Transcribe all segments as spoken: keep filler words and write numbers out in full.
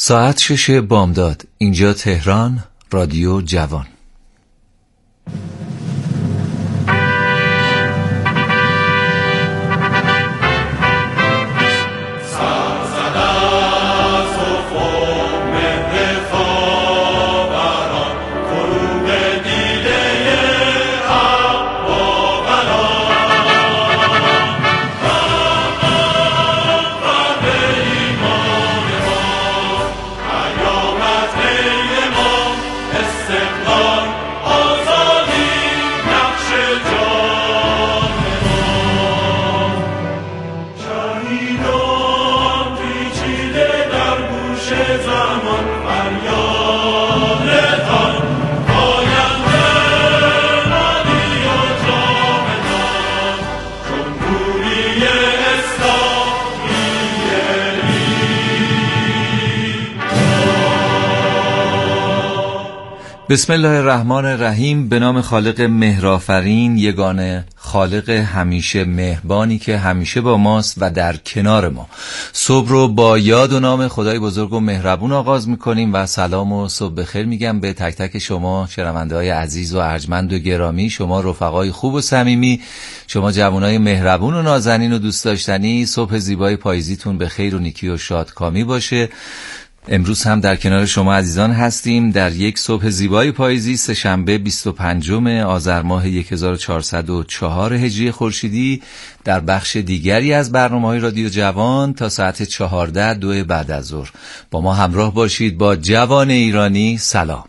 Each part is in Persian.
ساعت شش بامداد. اینجا تهران، رادیو جوان. بسم الله الرحمن الرحیم. به نام خالق مهرآفرین، یگانه خالق همیشه مهربانی که همیشه با ماست و در کنار ما. صبح رو با یاد و نام خدای بزرگ و مهربون آغاز میکنیم و سلام و صبح بخیر میگم به تک تک شما شنونده های عزیز و ارجمند و گرامی، شما رفقای خوب و صمیمی، شما جوانای مهربون و نازنین و دوست داشتنی. صبح زیبای پاییزیتون به خیر و نیکی و شادکامی باشه. امروز هم در کنار شما عزیزان هستیم در یک صبح زیبای پاییزی، سه‌شنبه بیست و پنجم آذر ماه هزار و چهارصد و چهار هجری خورشیدی، در بخش دیگری از برنامه‌های رادیو جوان تا ساعت چهارده دو بعد از ظهر با ما همراه باشید. با جوان ایرانی سلام.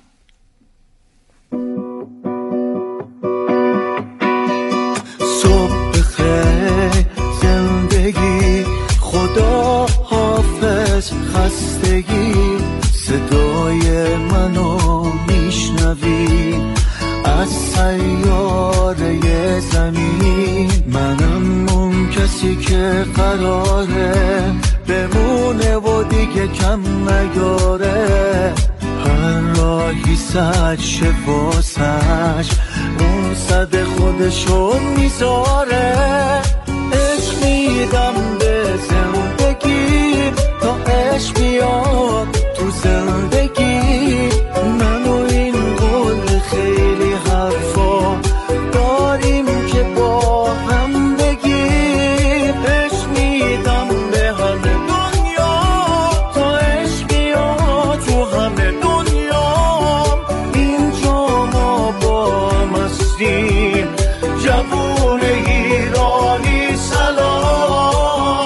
صبح بخیر زندگی، خدا حافظ خستگی، صدای منو میشنوی از سیاره زمین. منم اون کسی که قراره بمونه و دیگه کم نیاره. هر راهی سد شه واسش، اون صد خودشو میذاره. عشق میدم به زندگی تا عشق بیاد تو زندگی. من و این قول خیلی حرفا داریم که با هم بگیم. عشق میدم به همه دنیا تا عشق بیاد تو همه دنیا. اینجا ما با هم هستیم، جوون ایرانی سلام.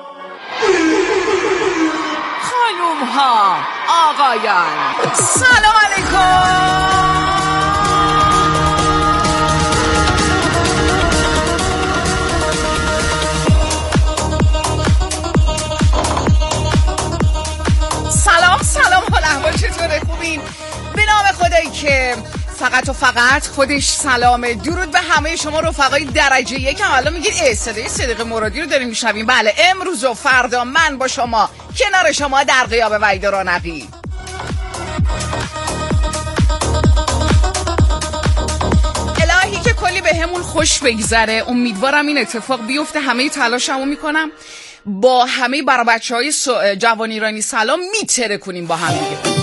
خانوم ها، آقایان، سلام علیکم. سلام سلام، حال احوال چطوره؟ خوبین؟ به نام خدایی که فقط و فقط خودش سلامه. درود به همه شما رفقای درجه یک. هم الان میگید اه صدای صدیق مرادی رو داریم میشنویم. بله، امروز و فردا من با شما کنار شما در غیاب وحید رونقی. الهی که کلی به همون خوش بگذره. امیدوارم این اتفاق بیفته. همه تلاشمو میکنم با همه برای بچه های جوان ایرانی سلام میتره کنیم با هم دیگه.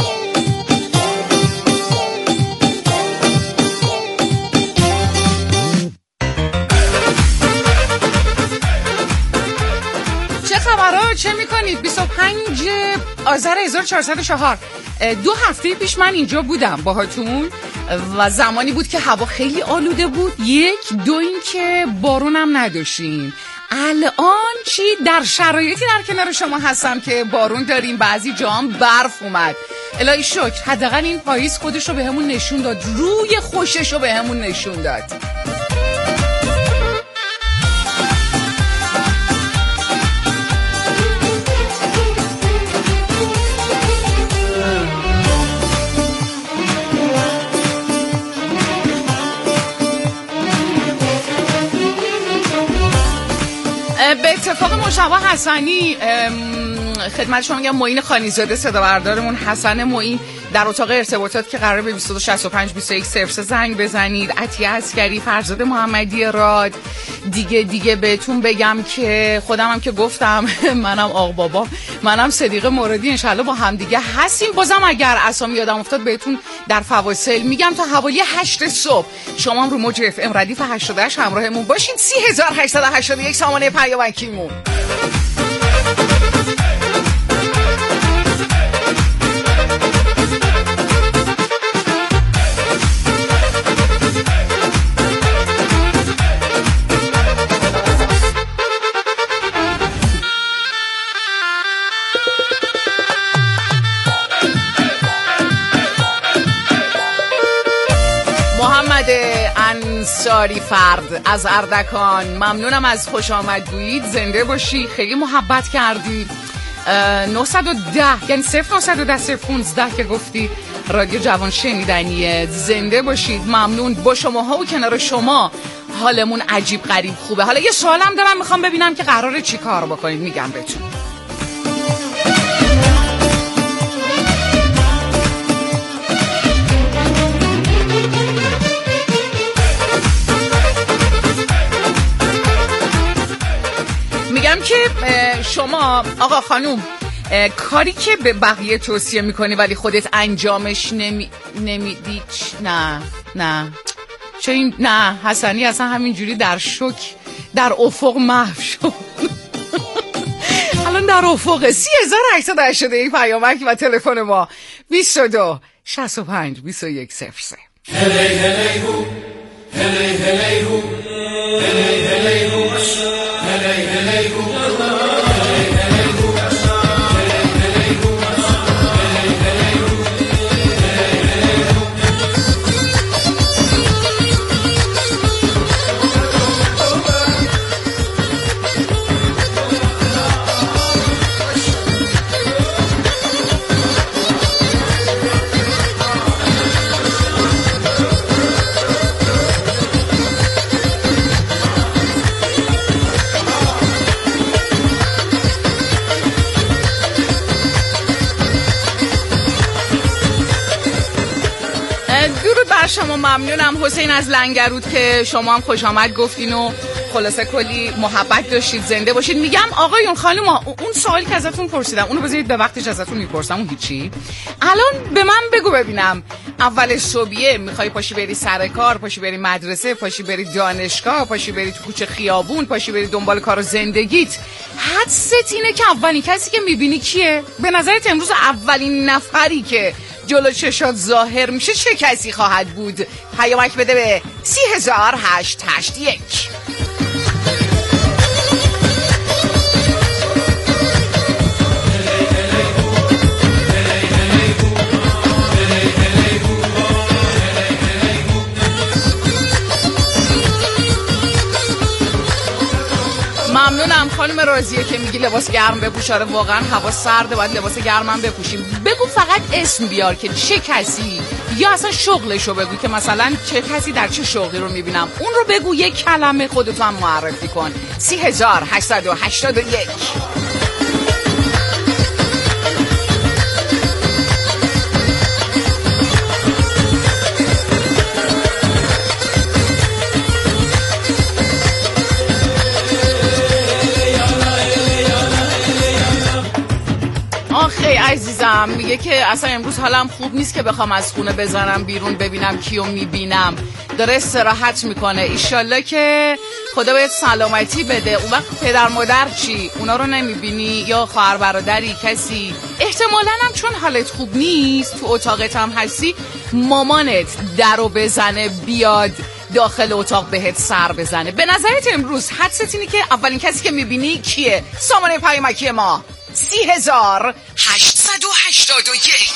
چه میکنید؟ بیست و پنج آذر هزار و چهارصد و چهار. دو هفته پیش من اینجا بودم باهاتون و زمانی بود که هوا خیلی آلوده بود. یک دو این که بارونم نداشتیم. الان چی؟ در شرایطی در کنار شما هستم که بارون داریم، بعضی جا هم برف اومد. الهی شکر، حداقل این پاییز خودش رو به همون نشون داد، روی خوشش رو به همون نشون داد. به اتفاق مشابه حسنی خدمت شما میگم معین خانیزاده صدا بردارمون، حسن معین در اتاق ارتباطات که قراره به بیست و دو شصت و پنج بیست و یک صفر سه زنگ بزنید، عطیه عسکری، فرزاد محمدی راد. دیگه دیگه بهتون بگم که خودم هم که گفتم منم آق بابا، منم صدیقه موردی، انشالله با هم دیگه هستیم. بازم اگر اسامی یادم افتاد بهتون در فواصل میگم. تا حوالی هشت صبح شما هم رو موج اف ام ردیف هشتاد و هشت همراهمون باشین. سی هزار و هشتصد و هشتاد و یک سامانه پیامکیمون. انصاری فرد از اردکان، ممنونم از خوش آمدگویید. زنده باشی، خیلی محبت کردی. نهصد و ده یعنی صفر نهصد و ده صفر پانزده که گفتی رادیو جوان شنیدنیه. زنده باشید، ممنون. با شما ها و کنار شما حالمون عجیب غریب خوبه. حالا یه سوالم دارم، میخوام ببینم که قراره چی کار بکنید. میگم بهتون میگم که شما آقا خانوم کاری که به بقیه توصیه میکنی ولی خودت انجامش نمی نمیدی. نه نه چه این نه حسنی اصلا همینجوری در شوک در افق محو شد. الان در افق. سی هزار و هشتصد و هشتاد و یک پیامک و تلفن ما بیست و دو شصت و پنج بیست و یک صفر سه. هلی هلی هو هلی هلی هو هلی هلی هو هلی هلی هو شما ممنونم. حسین از لنگرود که شما هم خوش آمد گفتین و خلاصه کلی محبت داشتید. زنده باشید. میگم آقایون خانم، اون سوالی که ازتون پرسیدم اونو بذارید به وقتش ازتون میپرسم. اون هیچی. الان به من بگو ببینم، اول صبحیه میخوای پاشی بری سر کار، پاشی بری مدرسه، پاشی بری دانشگاه، پاشی بری تو کوچه خیابون، پاشی بری دنبال کار و زندگیت، حدست اینه که اولین کسی که میبینی کیه؟ به نظرت امروز اولین نفری که جلو چشات ظاهر میشه چه کسی خواهد بود؟ پیامک بده به سی هزار هشت هشت یک. ممنونم خانم راضیه که میگی لباس گرم بپوش. آره واقعا هوا سرده، باید لباس گرمم بپوشیم. بگو فقط اسم بیار که چه کسی، یا اصلا شغلشو بگو که مثلا چه کسی در چه شغلی رو میبینم، اون رو بگو. یک کلمه خودتو هم معرفی کن. سی هزار هشتصد و هشتاد و یک. آخه عزیزم میگه که اصلا امروز حالم خوب نیست که بخوام از خونه بزنم بیرون ببینم کیو میبینم. داره استراحت میکنه. ایشالله که خدا بهت سلامتی بده. اون وقت پدر مادر چی؟ اونا رو نمیبینی؟ یا خواهر برادری کسی؟ احتمالاً هم چون حالت خوب نیست تو اتاقت هم هستی، مامانت درو بزنه بیاد داخل اتاق بهت سر بزنه. به نظرت امروز حدست اینه که اولین کسی که میبینی کیه؟ سامانه پیامکی ما سی هزار هشتصد و هشتاد و یک.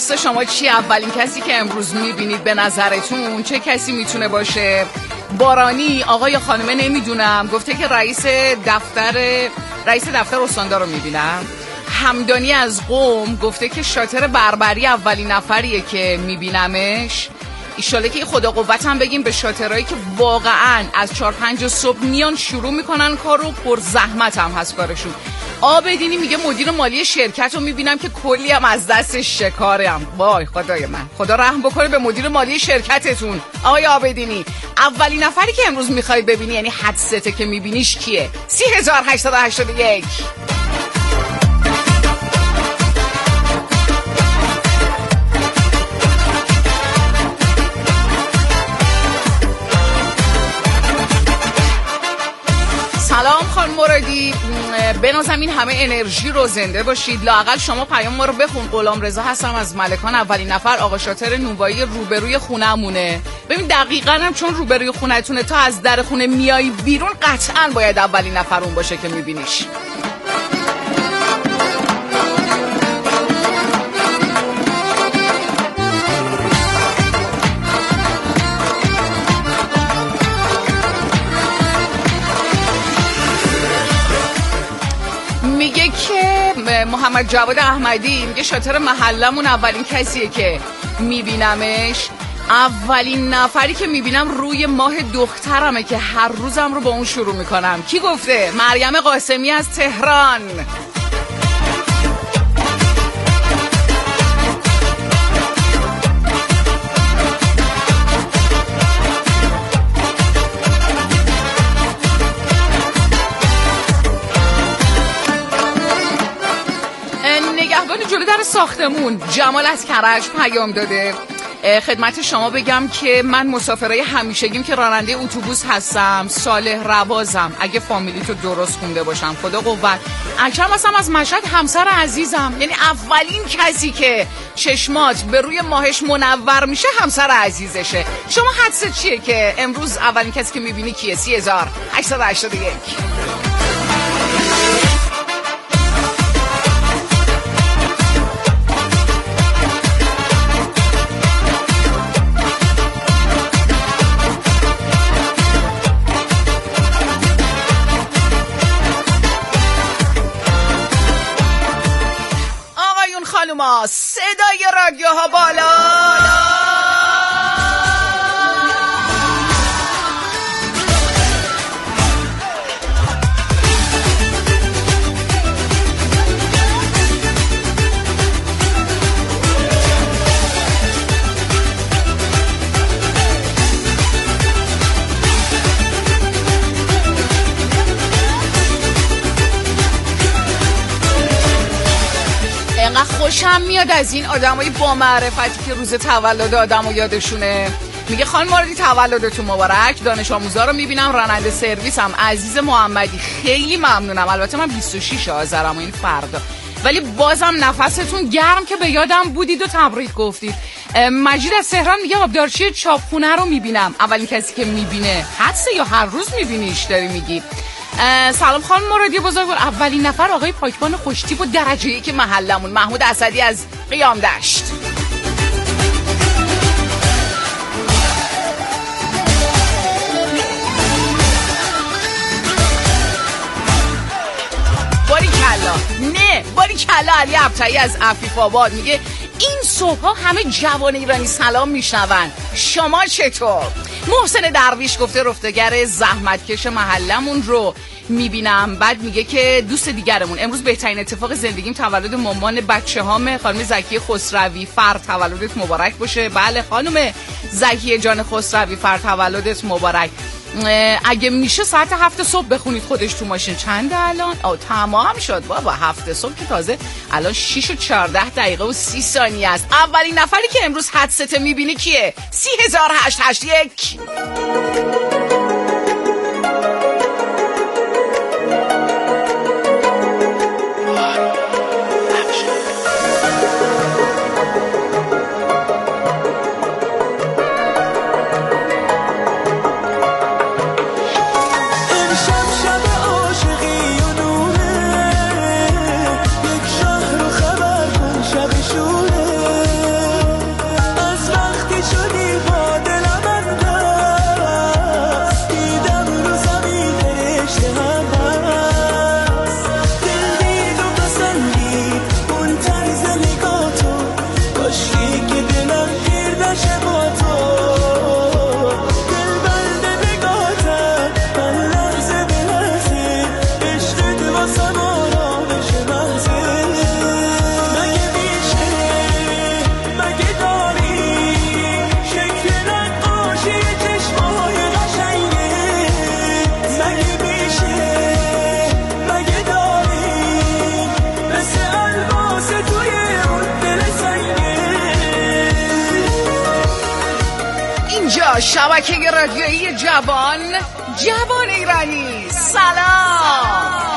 شخص شما چی؟ اولین کسی که امروز میبینید به نظرتون چه کسی میتونه باشه؟ بارانی آقا یا خانمه نمیدونم، گفته که رئیس دفتر رئیس دفتر استاندار رو میبینم. همدانی از قم گفته که شاطر بربری اولین نفریه که میبینمش. ایشاله که خدا قوت هم بگیم به شاطرایی که واقعا از چهار پنج صبح میان شروع میکنن کار رو، پر زحمت هم هست کارشون. آبدینی میگه مدیر مالی شرکت رو میبینم که کلی هم از دستش شکارم. وای خدای من، خدا رحم بکنه به مدیر مالی شرکتتون. آقای آبدینی اولین نفری که امروز میخوای ببینی یعنی حدسته که میبینیش کیه؟ سی هزار هشتصد و هشتاد و یک. سلام خانم مرادی، بنازم این همه انرژی رو زنده باشید. لااقل شما پیام ما رو بخون. غلام رضا هستم از ملکان. اولین نفر آقا شاطر نوبایی روبروی خونه‌مونه. ببین دقیقاً هم چون روبروی خونه‌تونه تا از در خونه میای بیرون قطعاً باید اولین نفر اون باشه که میبینیش. میگه که محمد جواد احمدی میگه شاطر محلمون اولین کسیه که میبینمش. اولین نفری که میبینم روی ماه دخترمه که هر روزم رو با اون شروع میکنم. کی گفته؟ مریم قاسمی از تهران. جلوی در ساختمون جمال از کرج پیام داده. خدمت شما بگم که من مسافرای همیشگیم که راننده اتوبوس هستم، صالح روازم، اگه فامیلی تو درست خونده باشم. خدا قوت. اکرم هستم از مشهد، همسر عزیزم. یعنی اولین کسی که چشمات به روی ماهش منور میشه همسر عزیزشه. شما حدست چیه که امروز اولین کسی که میبینی کیه؟ سی هزار هشتصد و هشتاد و یک. خانوما صدای رادیوها بالا. خوشم میاد از این آدمای با معرفتی که روز تولد آدمو یادشونه. میگه خانم موردی تولدتون مبارک. دانش آموزا رو میبینم، راننده سرویسم عزیز محمدی. خیلی ممنونم. البته من بیست و شش آذرم و این فردا، ولی بازم نفستون گرم که به یادم بودید و تبریک گفتید. مجید از تهران میگه آبدارچی چاپخونه رو میبینم. اولین کسی که میبینه حدسه یا هر روز میبینیش داری میگی؟ سلام خانم مرادی بزرگوار. اولین نفر آقای پاکبان خوشتیپ و درجه یک محلمون، محمود اسدی از قیام دشت. باری کلا نه باری کلا علی ابتایی از عفیف آباد میگه این صبح ها همه جوان ایرانی سلام میشنون، شما چطور؟ محسن درویش گفته رفتگر زحمتکش محلمون رو میبینم. بعد میگه که دوست دیگرمون امروز بهترین اتفاق زندگیم تولد مامان بچه هامه، خانم زکیه خسروی. فر تولدت مبارک باشه. بله خانم زکیه جان خسروی، فر تولدت مبارک. اگه میشه ساعت هفت صبح بخونید خودش تو ماشین. چنده الان؟ آه تمام شد بابا، هفت صبح که تازه الان شیش و چارده دقیقه و سی ثانیه است. اولین نفری که امروز حدسته میبینی کیه؟ سی هزار هشت هشت یک. شهر و خبر کن شب شوره اینجا شبکه رادیویی جوان جوان ایرانی. سلام.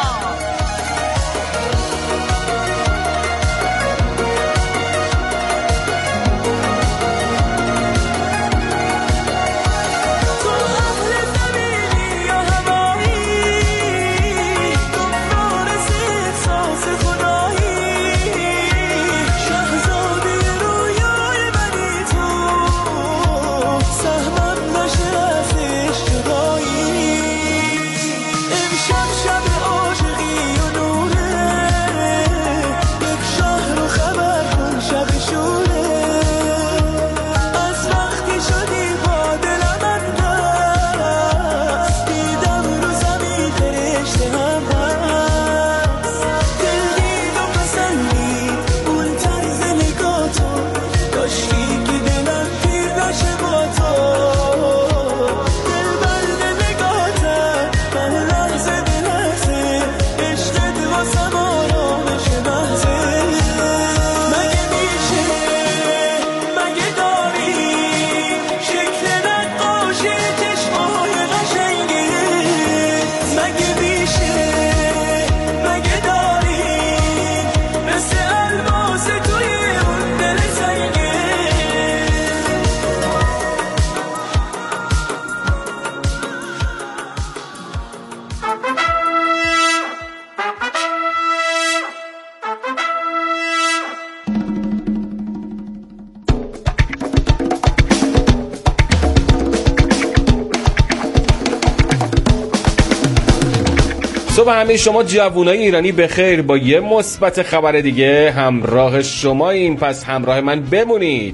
صبح همه شما جوانای ایرانی بخیر. با یه مثبت خبر دیگه همراه شما این پس همراه من بمونید.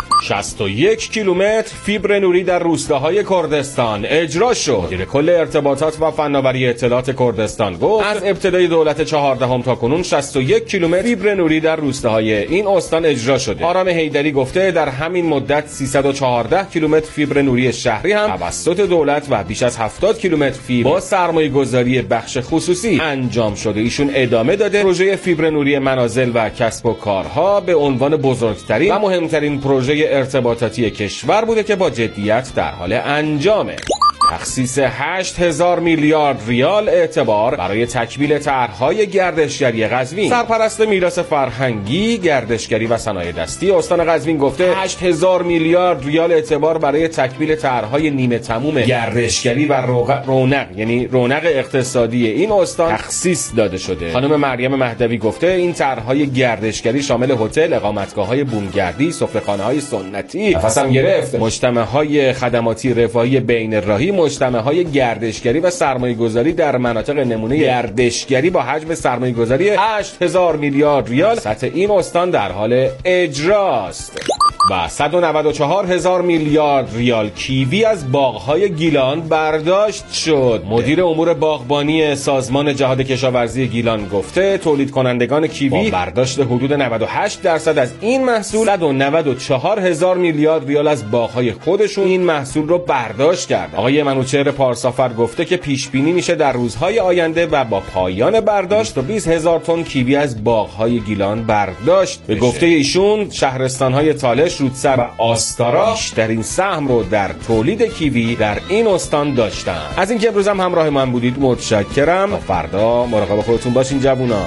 شصت و یک کیلومتر فیبر نوری در روستاهای کردستان اجرا شد. مدیر کل ارتباطات و فناوری اطلاعات کردستان گفت از ابتدای دولت چهاردهم تا کنون شصت و یک کیلومتر فیبر نوری در روستاهای این استان اجرا شده. آرام حیدری گفته در همین مدت سیصد و چهارده کیلومتر فیبر نوری شهری هم توسط دولت و بیش از هفتاد کیلومتر فیبر با سرمایه‌گذاری بخش خصوصی انجام شده. ایشون ادامه داده پروژه فیبر نوری منازل و کسب و کارها به عنوان بزرگترین و مهمترین پروژه ارتباطاتی کشور بوده که با جدیت در حال انجامه. تخصیص هشت هزار میلیارد ریال اعتبار برای تکمیل طرح‌های گردشگری قزوین. سرپرست میراث فرهنگی، گردشگری و صنایع دستی استان قزوین گفته هشت هزار میلیارد ریال اعتبار برای تکمیل طرح‌های نیمه تموم گردشگری و رونق یعنی رونق اقتصادی این استان تخصیص داده شده. خانم مریم مهدوی گفته این طرح‌های گردشگری شامل هتل، اقامتگاه‌های بومگردی، سفره‌خانه‌های سنتی، نفسم گرفت، مجتمع‌های خدماتی رفاهی بین‌الراهی، مجتمع‌های گردشگری و سرمایه‌گذاری در مناطق نمونه گردشگری با حجم سرمایه‌گذاری هشت هزار میلیارد ریال سطح این استان در حال اجراست. و صد و نود و چهار هزار میلیارد ریال کیوی از باغ‌های گیلان برداشت شد. مدیر امور باغبانی سازمان جهاد کشاورزی گیلان گفته تولید کنندگان کیوی با برداشت حدود نود و هشت درصد از این محصول صد و نود و چهار هزار میلیارد ریال از باغ‌های خودشون این محصول رو برداشت کرد. آقای منوچهر پارسافر گفته که پیش بینی میشه در روزهای آینده و با پایان برداشت تا بیست هزار تن کیوی از باغ‌های گیلان برداشت. به گفته ایشون شهرستان‌های تالش، رودسر و آستارا بیشترین سهم رو در تولید کیوی در این استان داشتن. از اینکه امروز هم همراه من بودید متشکرم. تا فردا مراقب خودتون باشین جوونا.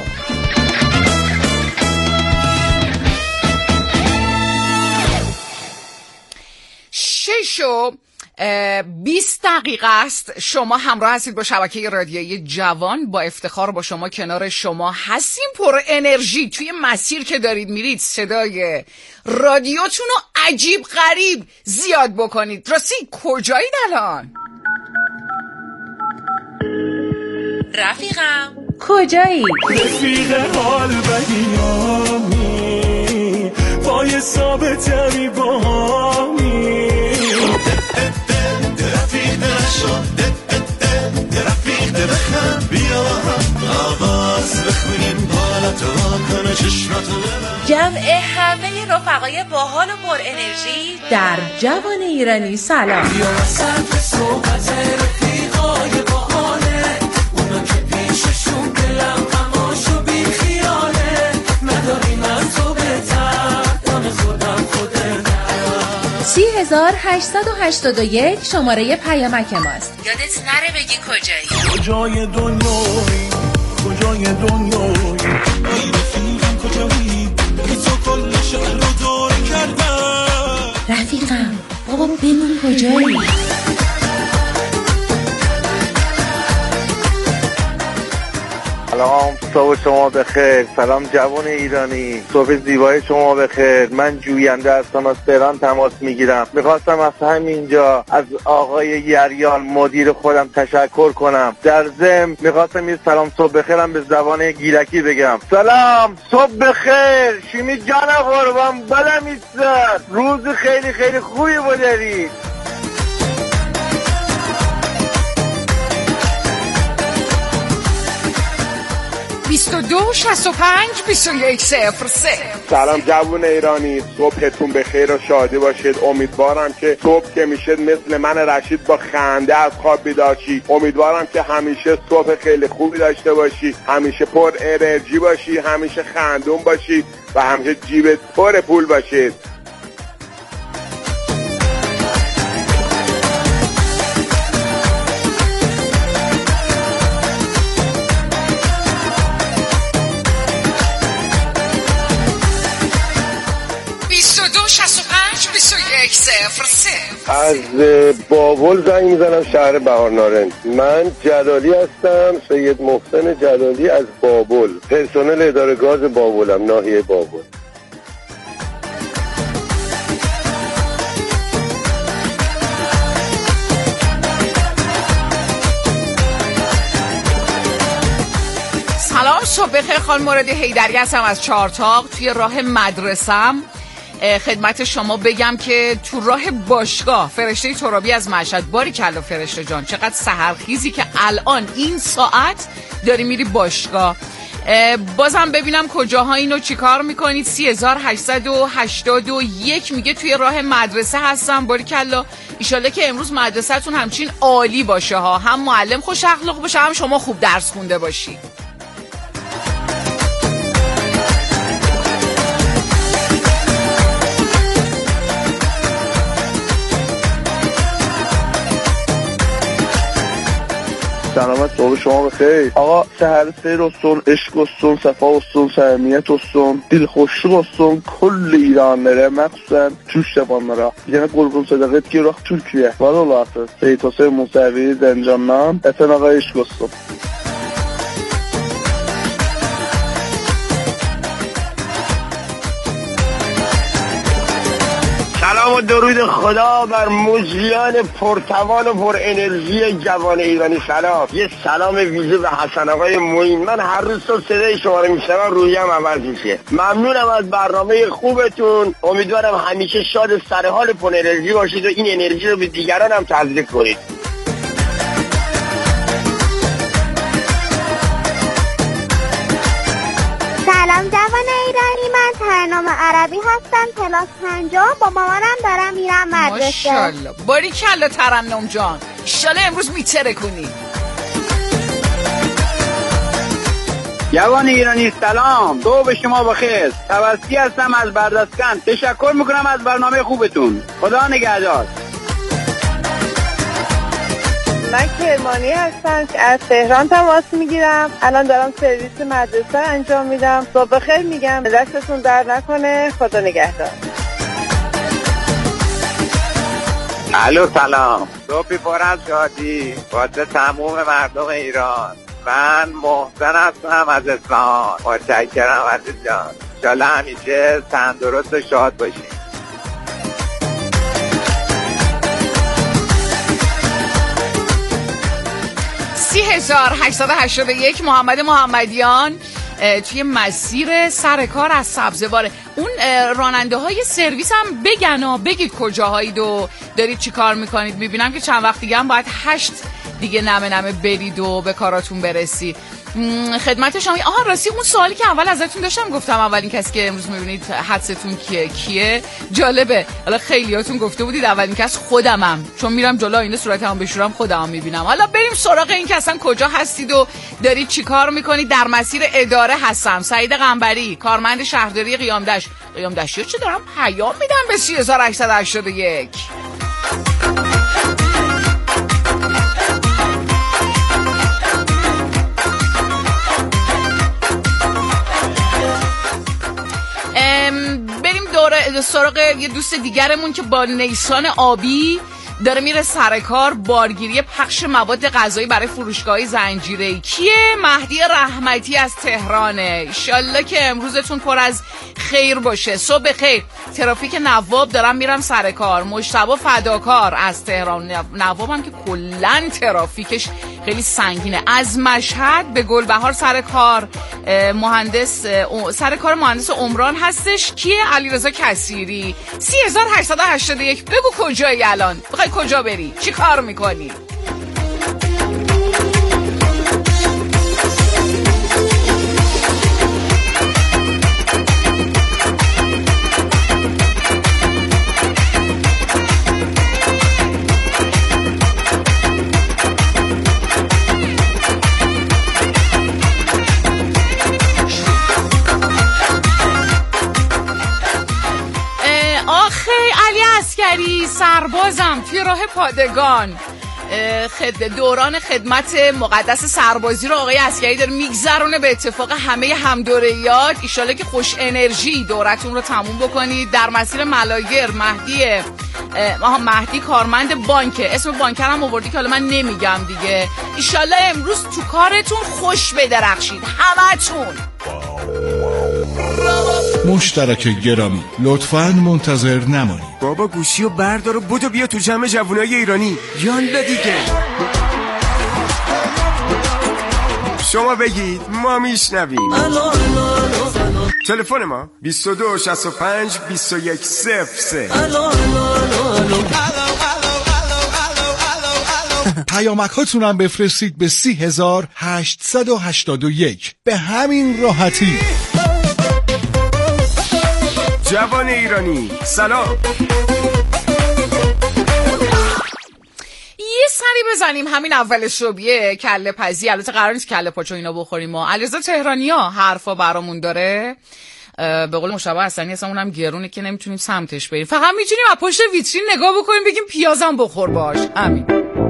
شش و بیست دقیقه است. شما همراه هستید با شبکه رادیویی جوان. با افتخار با شما کنار شما هستیم، پر انرژی. توی مسیر که دارید میرید صدای رادیوتون رو عجیب غریب زیاد بکنید. راستی کجایید الان؟ رفیقم کجایی؟ رفیق حال بدیامی پای ثابتمی با همی رفیق نشو رفیق بخم بیا هم آواز بخونیم حالا تو کنه چشماتو ببن. جمع همه رفقای باحال و پر انرژی در جوان ایرانی سلام. بیا سرد صحبت رفیقای باحاله اونا که پیششون دلم هماشو بی خیاله نداریم از تو بهتر دم خودم خودت سی هزار هشتصد و هشتاد و یک شماره پیامک ماست. یادت نره بگی کجایی. کجای دنیایی کجای دنیایی ای رفیقم کجایی تو کل شهر رو دور کردم. رفیقم بابا بگو کجایی. سلام، صبح شما بخیر. سلام جوان ایرانی، صبح زیبای شما بخیر. من جوینده هستم، از تهران تماس میگیرم. میخواستم از همینجا از آقای یریال مدیر خودم تشکر کنم. در ضمن میخواستم یه سلام صبح بخیرم به زبان گیلکی بگم. سلام صبح بخیر شیمی جان قربان بلم ایستد. روز خیلی خیلی خوبی بودید. بیست و دو شصت و پنج بیست و یک صفر سه. سلام جوون ایرانی، صبحتون بخیر و شادی باشید. امیدوارم که صبح که میشه مثل من رشید با خنده از خواب بیدار شی. امیدوارم که همیشه صبح خیلی خوبی داشته باشی، همیشه پر انرژی باشی، همیشه خندون باشی و همیشه جیبت پر پول باشید. از بابل زنگ میزنم شهر بهارنارنج. من جلالی هستم، سید محسن جلالی از بابل، پرسنل اداره گاز بابلم، ناحیه بابل. سلام صبح بخیر. خانم مرادی حیدری هستم از چهارتاق توی راه مدرسم. خدمت شما بگم که تو راه باشگاه فرشته ترابی از مشهد. باری کلا فرشته جان، چقدر سحرخیزی که الان این ساعت داری میری باشگاه. بازم ببینم کجاها اینو چیکار میکنید. سی هزار هشتصد و هشتاد و یک میگه توی راه مدرسه هستم. باری کلا ایشالله که امروز مدرسه‌تون همچین عالی باشه ها، هم معلم خوش اخلاق باشه، هم شما خوب درس خونده باشی. سلامت صبح شما بخیر. آقا سهر سیر olsun, عشق olsun, صفا olsun, صمیمیت olsun, dilxoşluq olsun کل ایرانlara, məxsusən Türk şabanlara. Bir dənə qurban sədaqət görək Türkiyə. Var olasınız. Seyid Hüseyn Musavi Zəncandan. Həsən ağa eşq olsun. سلام و درود خدا بر موجیان پرتوان و پر انرژی جوان ایرانی. سلام، یه سلام ویژه به حسن آقای معین. من هر روز صبح صدای شما رو میشنوم، روحیم عوض میشه. ممنونم از برنامه خوبتون. امیدوارم همیشه شاد و سرحال پر انرژی باشید و این انرژی رو به دیگران هم تزریق کنید. سلام جوان ایرانی، من ترنم عربی هستم، کلاس پنجم. با مامانم دارم میرم مدرسه. ماشاءالله، باریکلا ترنم جان، انشالله امروز میتره کنی. جوان ایرانی سلام، صبح شما بخیر. توسلی هستم از بردسکن. تشکر میکنم از برنامه خوبتون. خدا نگهدار. من کرمانی هستم که از تهران تماس میگیرم. الان دارم سرویس مدرسه انجام میدم. صبح بخیر میگم، دستتون در نکنه. خدا نگهدار. الو سلام، صبحی پر از شادی واسه تموم مردم ایران. من محسن هستم از اصفهان. متشکرم عزیز جان، انشالله همیشه تندرست و شاد باشید. سی هزار هشتصد و هشتاد و یک محمد محمدیان توی مسیر سر کار از سبزواره. اون راننده های سرویس هم بگن و بگید کجاهایید و دارید چی کار میکنید. میبینم که چند وقت دیگه هم باید هشت دیگه نمه نمه برید و به کاراتون برسی. خدمت شما. آها راستی اون سوالی که اول ازتون داشتم، گفتم اولین کسی که امروز میبینید حدستون کیه کیه جالبه. حالا خیلیاتون گفته بودید اولین کس خودمم، چون میرم جلو اینه صورتمو بشورم خودمو میبینم. حالا بریم سراغ این که اصلا کجا هستید و دارید چی کار میکنید. در مسیر اداره هستم. سعید قنبری، کارمند شهرداری قیامدشت. قیام دشتی چه دارم پیام میدم به سه هزار و هشتصد و هشتاد و یک. بریم دوره سراغ یه دوست دیگرمون که با نیسان آبی داره میره سر کار. بارگیری پخش مواد غذایی برای فروشگاه‌های زنجیره‌ای. کیه؟ مهدی رحمتی از تهرانه. انشالله که امروزتون پر از خیر باشه. صبح خیر. ترافیک نواب دارم میرم سر کار. مجتبی فداکار از تهران. نواب هم که کلاً ترافیکش خیلی سنگینه. از مشهد به گلبهار سر کار. مهندس سر کار مهندس عمران هستش. کیه؟ علیرضا کثیری. سه هزار و هشتصد و هشتاد و یک. بگو کجایی الان؟ بخوای کجا بری؟ چی کار میکنی؟ سربازم توی راه پادگان. خد... دوران خدمت مقدس سربازی رو آقای عسکری داره میگذرونه به اتفاق همه همدوره‌یات. ایشالا که خوش انرژی دورتون رو تموم بکنید. در مسیر ملاگر مهدی آها مهدی کارمند بانکه، اسم بانکر هم آوردی که حالا من نمیگم دیگه. ایشالا امروز تو کارتون خوش بدرخشید همتون. مشترک گرامی لطفاً منتظر نمانید. بابا گوشی و بردار و بودو بیا تو جمع جوانای ایرانی. یالا دیگه شما بگید ما میشنویم. تلفن ما بیست و دو شصت و پنج بیست و یک صفر سه. پیامک هاتون هم بفرستید به سه هزار و هشتصد و هشتاد و یک. به همین راحتی. جوان ایرانی سلام. یه سری بزنیم همین اول صبحیه کله پزی. البته قرار نیست کله پاچو اینا بخوریم. ما علیرضا تهرانی ها حرفا برامون داره. به قول مشتبه حسنی اصلا اونم گرونه که نمیتونیم سمتش بریم. فقط میتونیم از پشت ویترین نگاه بکنیم بگیم پیازم بخور باش. همین.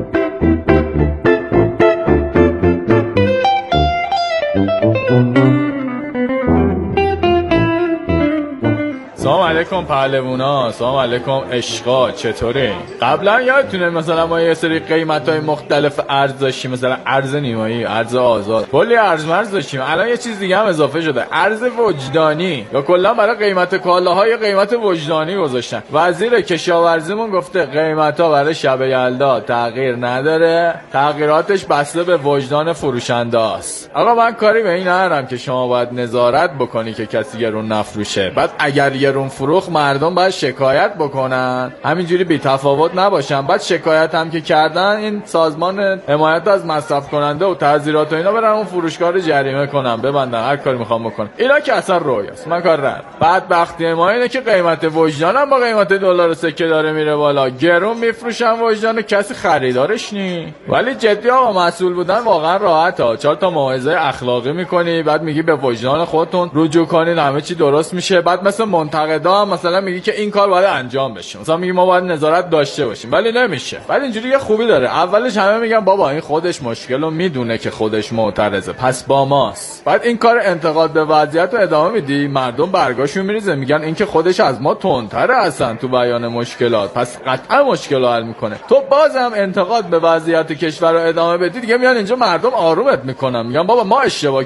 سلام علیکم پهلوونا، سلام علیکم عشقا، چطوره؟ قبلا یادتونه مثلا ما یه سری قیمت‌های مختلف ارز داشتیم، مثلا ارز نیمایی، ارز آزاد، کلی ارز مرز داشتیم. الان یه چیز دیگه هم اضافه شده، ارز وجدانی، یا کلا برای قیمت کالاهای قیمت وجدانی گذاشتن. وزیر کشاورزیمون گفته قیمت‌ها برای شب یلدا تغییر نداره، تغییراتش بسته به وجدان فروشنده است. آقا من کاری به این ندارم که شما باید نظارت بکنی که کسی گرون نفروشه. بعد اگر گرون فروخت مردم باید شکایت بکنن، همینجوری بی تفاوت نباشن. بعد شکایت هم که کردن این سازمان حمایت از مصرف کننده و تعزیرات و اینا برن اون فروشگاه رو جریمه کنن، ببندن، هر کاری میخوام بکنن. اینا که اصلا رویاست، من کار ندارم. بعد بختی ما اینه که قیمت وجدان هم با قیمت دلار سکه داره میره بالا. گرون میفروشن وجدان و کسی خریدارش نی. ولی جدی آقا مسئول بودن واقعا راحته. چهار تا موعظه اخلاقی میکنی، بعد میگی به وجدان خودتون رجوع کنین همه چی درست میشه. بعد مثلا منتقدا هم مثلا میگی که این کار باید انجام بشه، مثلا میگی ما باید نظارت داشته باشیم، ولی نمیشه. بعد اینجوری یه خوبی داره، اولش همه میگن بابا این خودش مشکلو میدونه که خودش معترضه پس با ماست. بعد این کار انتقاد به وضعیت رو ادامه میدی، مردم برگاشون میریزه میگن این که خودش از ما تندتره اصلا تو بیان مشکلات، پس قطعا مشکل رو حل میکنه. تو بازم انتقاد به وضعیت کشور رو ادامه بدی، دیگه میان اینجا مردم آرومت میکنن، میگن بابا ما اشتباه